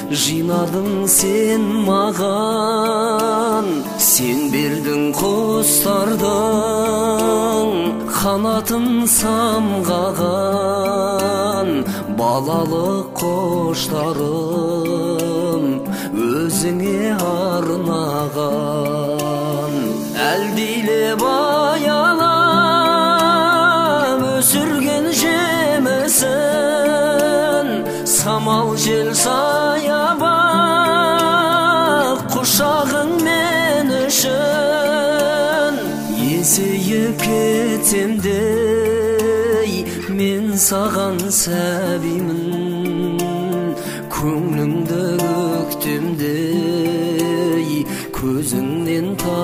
жинадың сен маған, сен бердің құстардың қанатын самғаған, балалық қоштарым өзіңе арнаған. Әлдилеп аялап өсірген жемісін, самал жел саябақ құшағың мен үшін. Есейіп кетсем де мен саған сәбимін, көңліңді көктемдей көзіңнен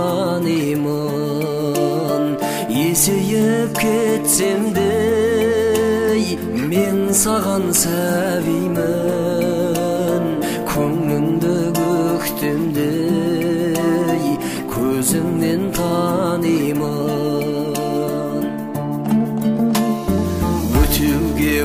танимын. Есейіп кетсем де мен саған сәбимін, көңліңді көктемдей көзіңнен танимын. Өтеуге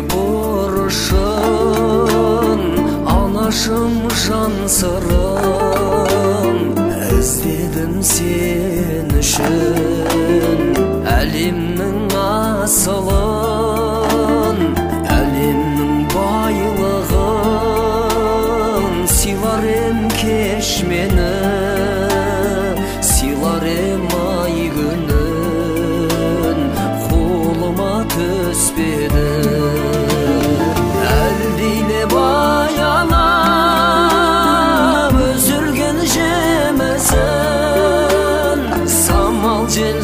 борышын анашым жан сырым, іздедім сен үшін әлемнің асылын, әлемнің байлығын. Сыйлар ем кеш мені, сыйлар ем ай күнін, қолыма түспеді. Әлдилеп аялап өсірген жемісін, самал жел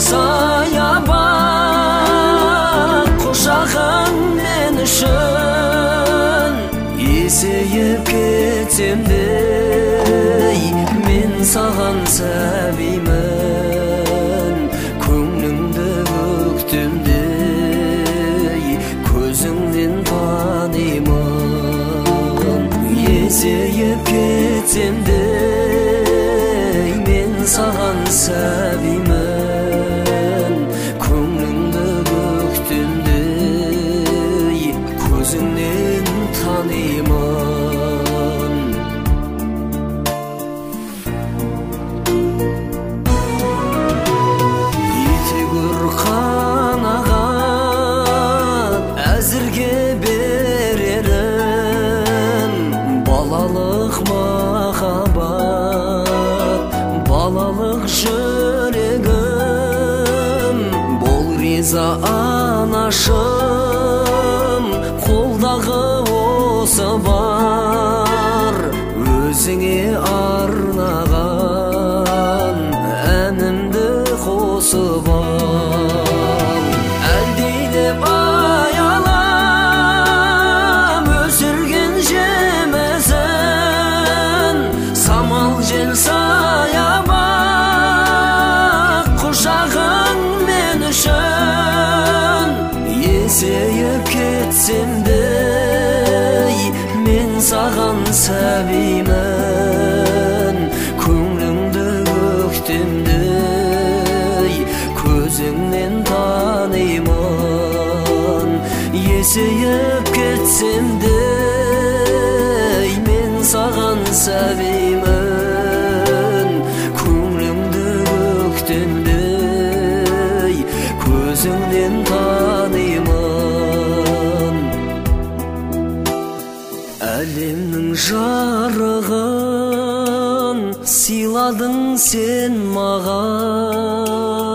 саябақ құшағың мен үшін. Есейіп кетсем де мен саған сәбимін, көңліңді көктемдей көзіңнен танимын. Есейіп кетсем де мен саған сәбимін, көңліңді көктемдей көзіңнен танимын. Етегір қанағат әзірге берерім, балалық махаббат, балалық жүрегім. Бол риза анашым, қолдағы осы бар өзіңе арнаған әнімді қосып ал. Әлдилеп аялап өсірген жемісін, самал жел саябақ құшағың мен үшін. Есейіп кетсем де мен саған сәбимін, көңліңді көктемдей көзіңнен танимын. Есейіп кетсем де мен саған сәбимін, көңліңді көктемдей көзіңнен танимын. Әлемнің жарығын сыйладың сен маған,